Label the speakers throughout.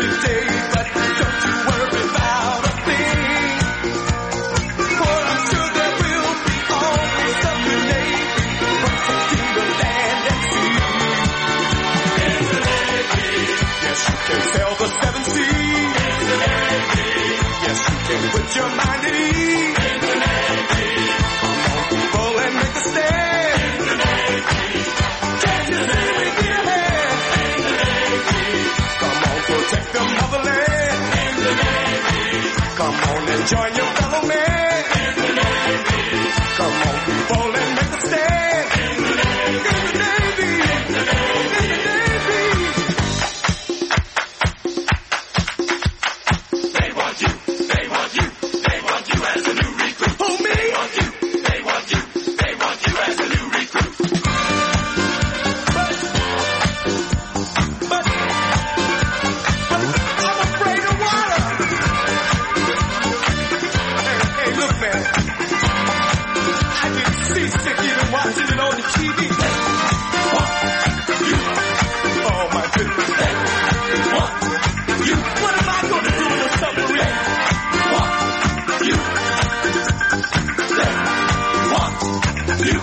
Speaker 1: today, but don't you worry about a thing. For I'm sure there will be always something Navy, protecting the land and sea. In the Navy, yes, you can sail the seven seas. In the Navy, yes, you can put your mind at ease. In the Navy, come on people and make a stand. In the Navy, can't you see we get ahead? In the Navy, come on protect the motherland. In the Navy, come on and join your fellow man. In the Navy, come on people and make a stand. In the Navy, in the Navy, in the Navy, in the Navy. They want you, they want you, they want you as a new recruit. Who, me? They want you, they want you, they want you as a new recruit. But I'm afraid of water. Hey, look, man. I get seasick even watching it on the TV. They want you. Oh, my goodness. They want you. What am I going to do in a submarine? They want you. They want you.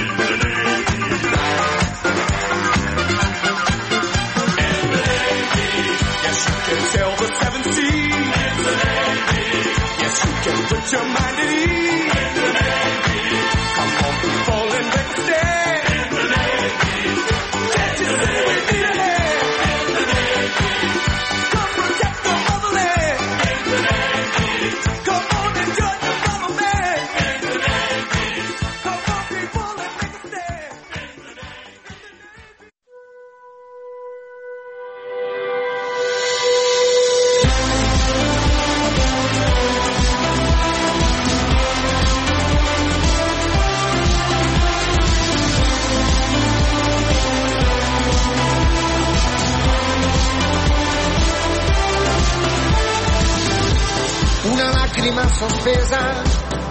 Speaker 1: In the Navy, yes, you can sail the seven seas. In the Navy, yes, you can put your mind at ease. In the Navy, come on, people, and make a stand. In the Navy, can't you see we need a hand? In the Navy, come protect the motherland. In the Navy, come on and join the fellow man. In the Navy, come on, people, and make a stand. In the Navy.
Speaker 2: Una lacrima sospesa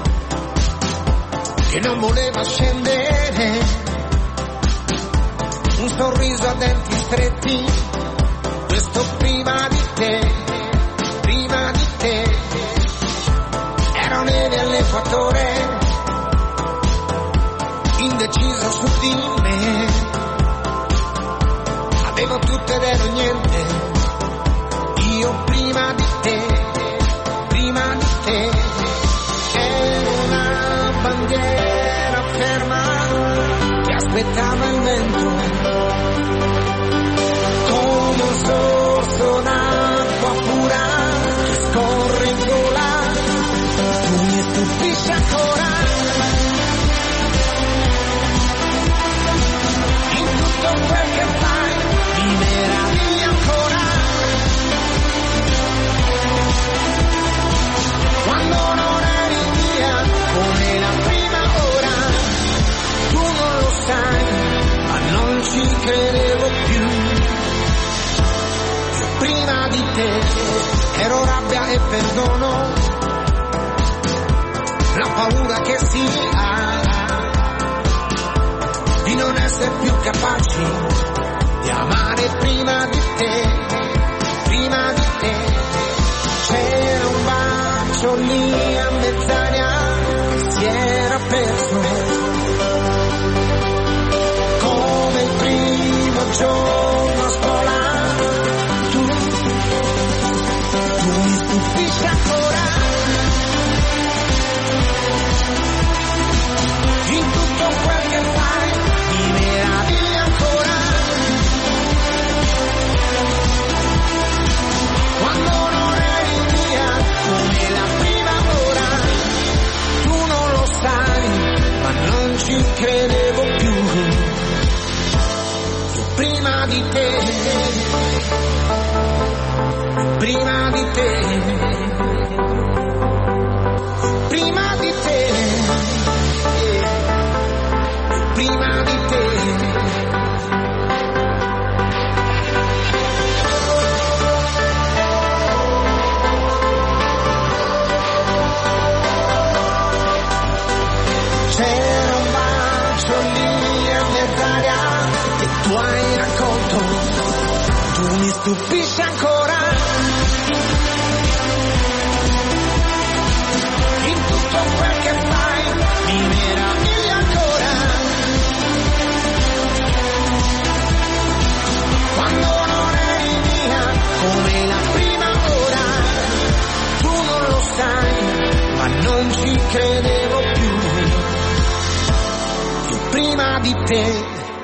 Speaker 2: che non voleva scendere, un sorriso a denti stretti, questo prima di te, ero neve all'equatore, indeciso su di me, avevo tutto ed ero niente, io prima di te. Ero una bandiera ferma che aspettava il vento, come un sorso d'acqua pura che scorre in gola. Tu mi stupisci ancora in tutto quel che fai, mi meravigli ancora. Quando non eri via, come la prima ora, tu non lo sai, ma non ci credevo più. Io prima di te ero rabbia e perdono, la paura che si ha di non essere più capaci di amare prima di te. C'era un bacio lì a mezz'aria che si era perso, come il primo giorno a scuola. Tu mi stupisci ancora in tutto quel che fai, mi meravigli ancora. Quando non eri via, come la prima ora, tu non lo sai, ma non ci credevo più. Io prima di te, prima di te, prima di te, prima di te. C'era un bacio lì a mezz'aria che tu hai raccolto, tu mi stupisci ancora. credevo più prima di te.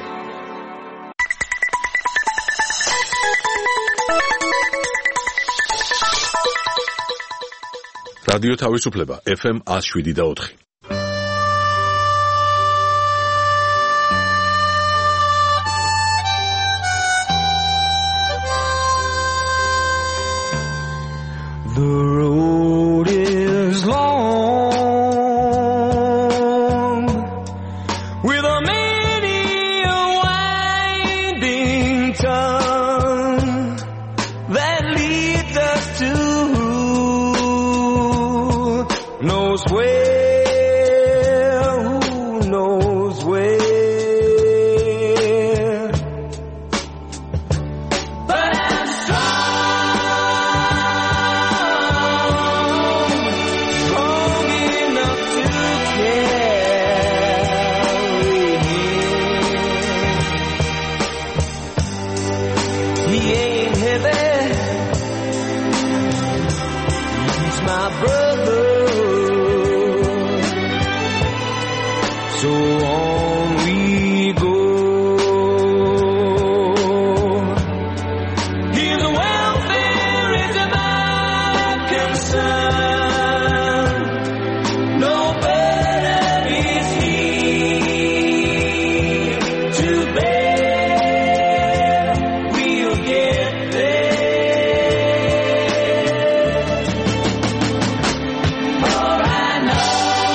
Speaker 3: რადიო თავისუფლება FM 107.4.
Speaker 2: The road is long with a many a winding tongue that leads us to knows where, who knows where. But I'm strong enough to carry him. He ain't heavy, he's my brother. So on we go. His welfare is my concern. No burden is he to bear. We'll get there. For I know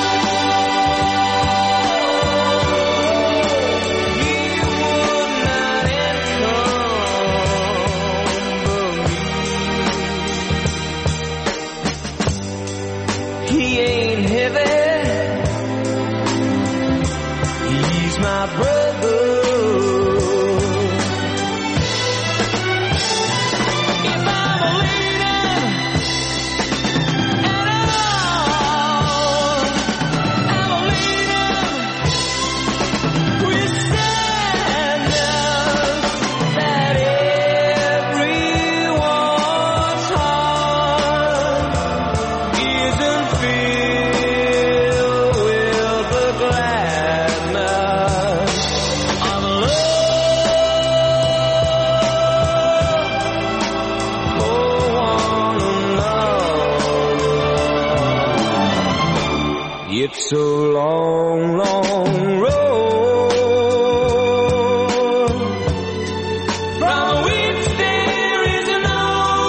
Speaker 2: he ain't heavy, he's my brother. If I'm a leader at all, I'm a leader with standards that everyone's heart isn't filled with the gladness of love for one another. It's a long, long road from which there is no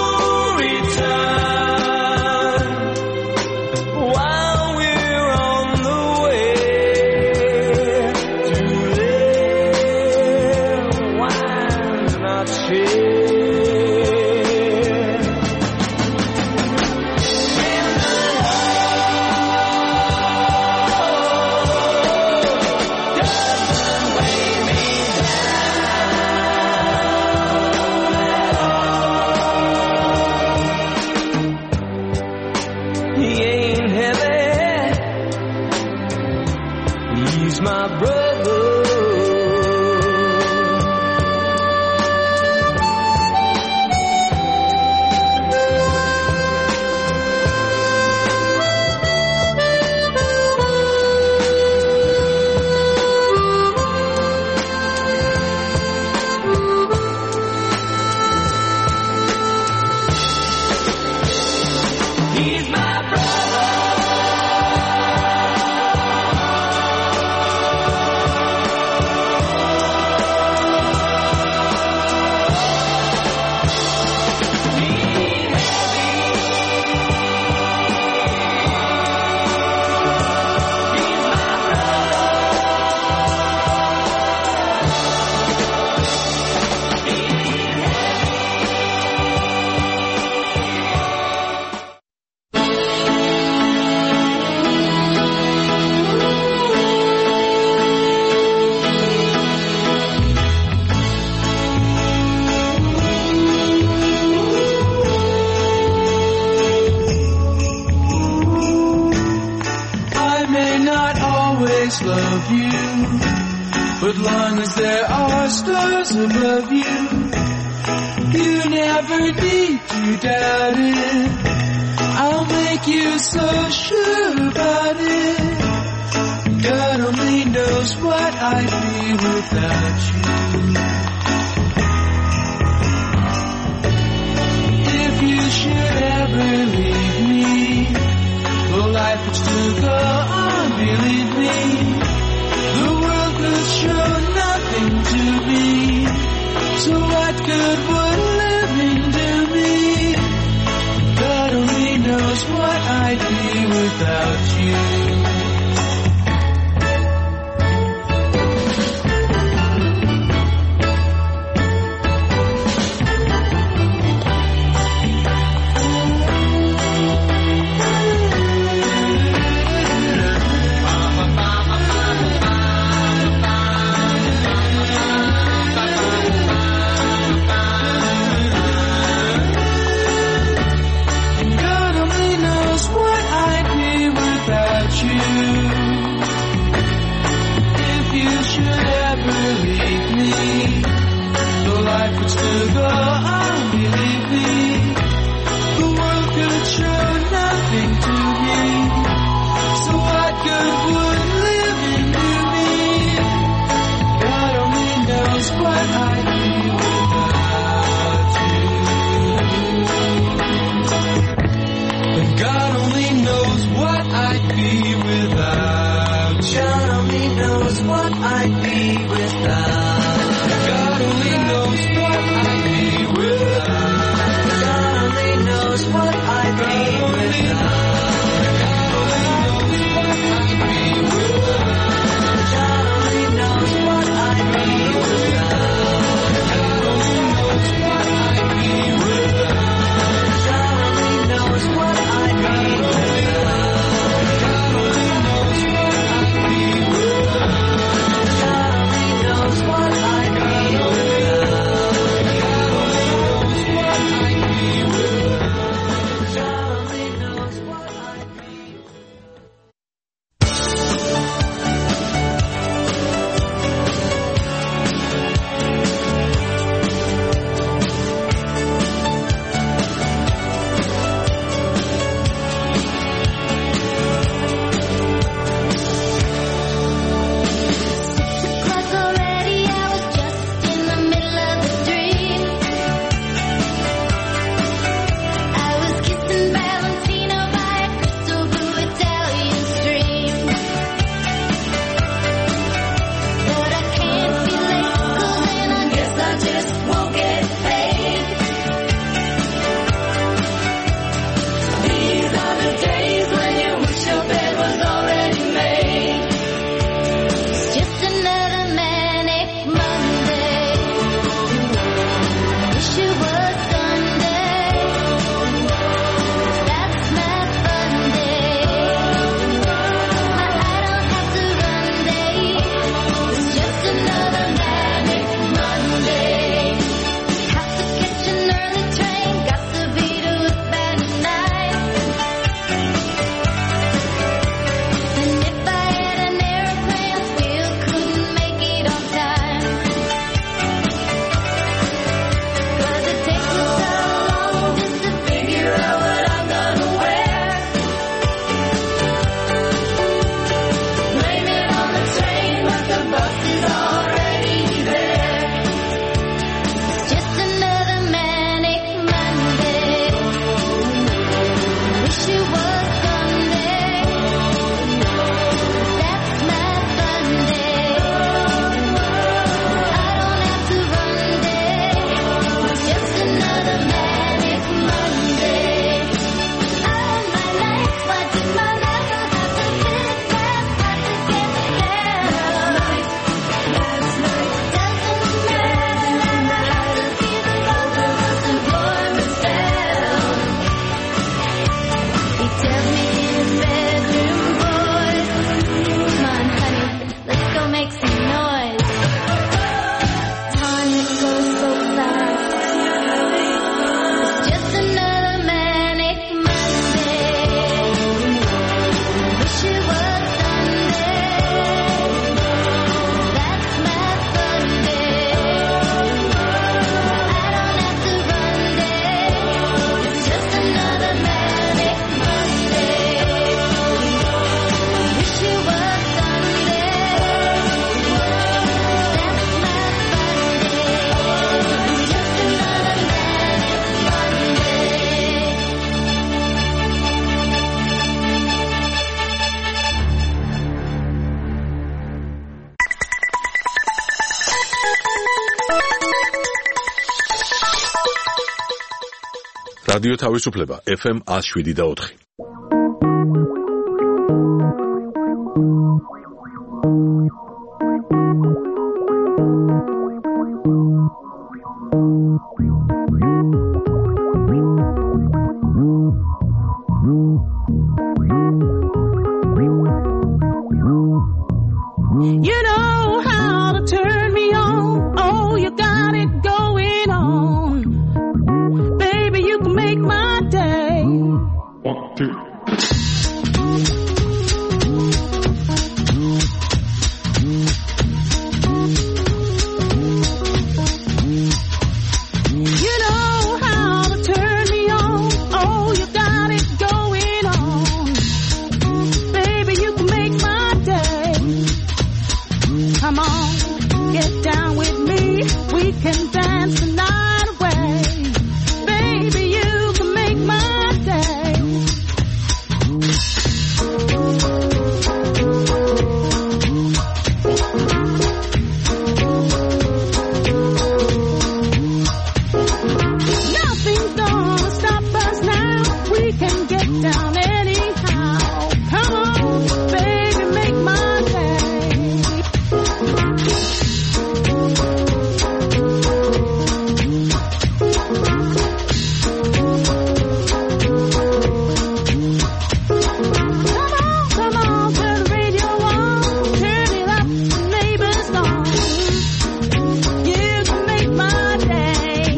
Speaker 2: return. While we're on the way to live, why not share? When the love doesn't weigh me down. He ain't heavy, he's my brother. He's my brother.
Speaker 4: always love you, but long as there are stars above you, you never need to doubt it. I'll make you so sure about it. without you. If you should ever leave me, well, life would still go on, believe me. The world could show nothing to me. So what good would living do me? God only knows what I'd be without you.
Speaker 3: რადიო თავისუფლება FM 107.4.
Speaker 5: You know how to turn me on. Oh, you got it going on. Baby, you can make my day.
Speaker 6: 1, 2.
Speaker 5: You know how to turn me on. Oh, you got it going on. Baby, you can make my day. Come on, get down with me. We can dance the night away. Baby, you can make my day. Nothing's gonna stop us now. We can get down anyhow. Come on, baby, make my day. Come on, turn the radio on, turn it up, the neighbors gone. You can make my day.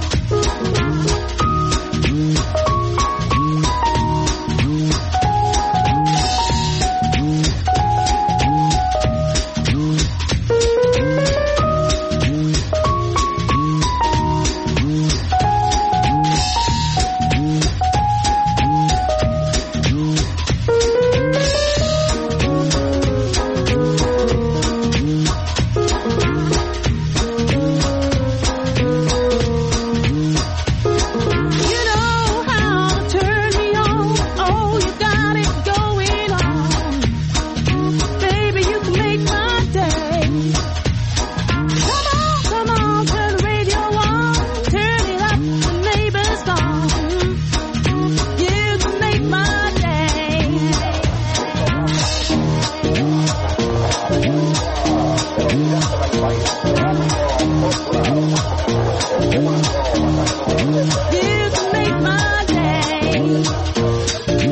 Speaker 5: You know how to turn me on. Oh, you got it going on. Baby, you can make my day. Come on, turn the radio on. Turn it up, the neighbors gone. You can make my day. You can make my day.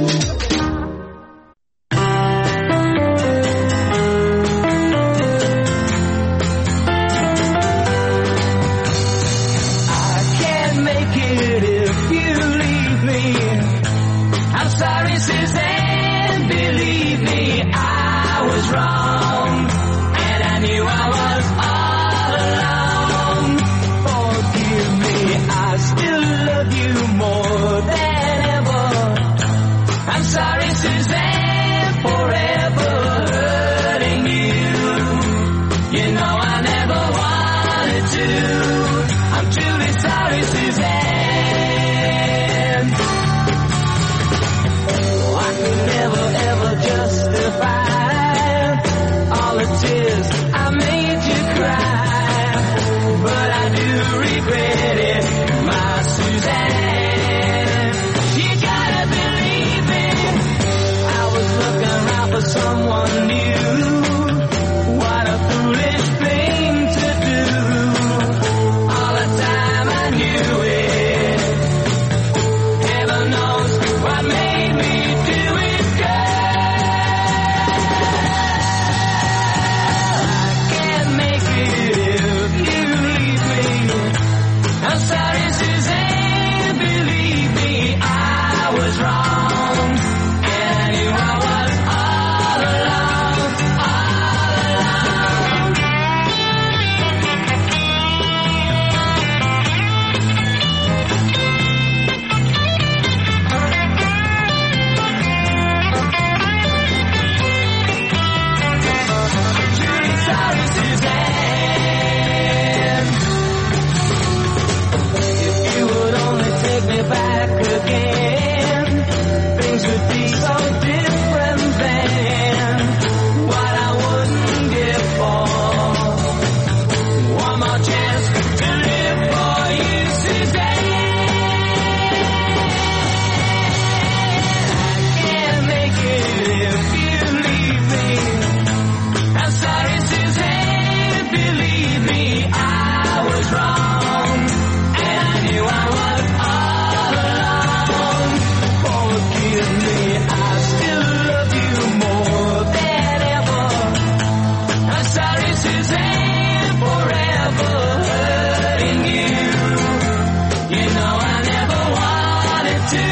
Speaker 4: I can't make it if you leave me. I'm sorry, Suzanne, believe me, I was wrong. And I knew I was all alone. Forgive me, I still love you more than ever.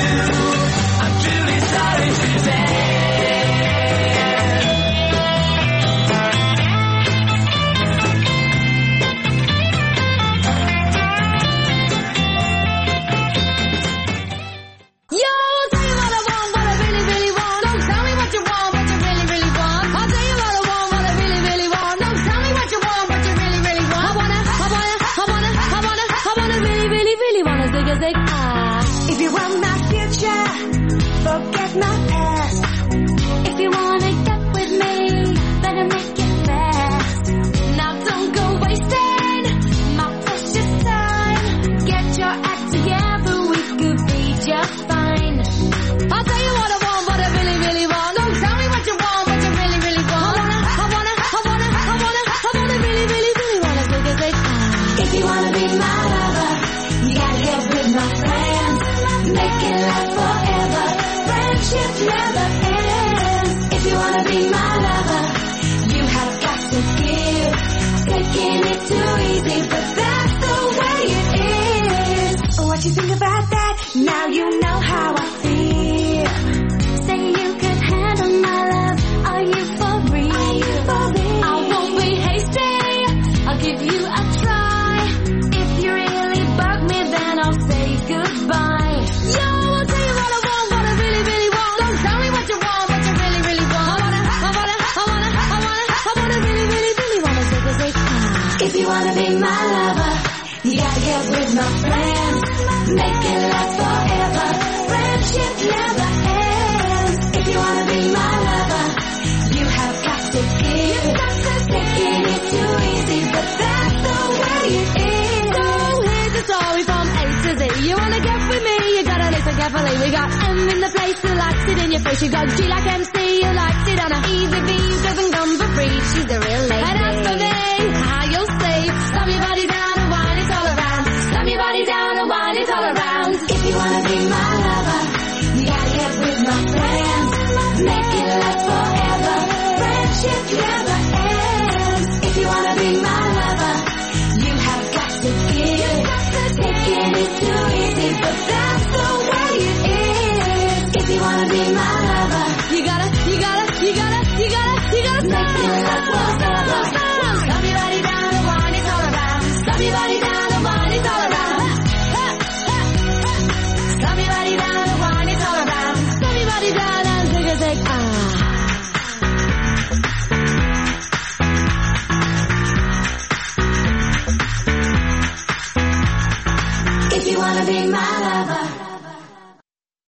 Speaker 1: I'm truly sorry, Suzanne.
Speaker 5: Yo, I'll tell you what I want, what I really, really want. Don't tell me what you want, what you really, really want. I'll tell you what I want, what I really, really want. Don't tell me what you want, what you really, really want. I wanna really, really, really wanna zig ah.
Speaker 6: If you want my future, forget my past.
Speaker 5: If you wanna get with me, better make it fast. Now don't go wasting my precious time. Get your act together, we could be just fine. I'll tell you what I want, what I really, really want. Don't tell me what you want, what you really, really want. I wanna really, really, really wanna zig ah.
Speaker 6: If you wanna be my lover, you gotta get with my friends. Make it last forever. Friendship never ends. If you wanna be my lover, you have got to give. Taking it too easy, but that's the way it is. What you think about that? Now you know how I feel.
Speaker 5: Say you could handle my love. Are you for real?
Speaker 6: Are you for real?
Speaker 5: I won't be hasty. I'll give you a try. If you really bug me, then I'll say goodbye. Yo, I'll tell you what I want, what I really, really want. Don't tell me what you want, what you really, really want. I wanna really, really, really wanna zig ah.
Speaker 6: If you wanna be my lover, you gotta get with my friends. Make it last forever. Friendship never ends. If you wanna be my lover, you have got to give. Taking it too easy, but that's the way it is.
Speaker 5: So here's the story from A to Z. You wanna get with me, you gotta listen carefully. We got M in the place who likes it in your face. You got G like MC who likes it on a easy B who doesn't come for free. She's the real lady. And as for me, how you'll see. Slam your body down and wine it all around. Slam your body down and wine it all around.
Speaker 6: If you wanna be my lover, you gotta get with my friends. Make it last forever. Friendship never ends. If you wanna be my lover, you have got to give. Taking it too easy, but that's the way it is. If you wanna be my lover,
Speaker 5: You gotta
Speaker 6: make it last forever.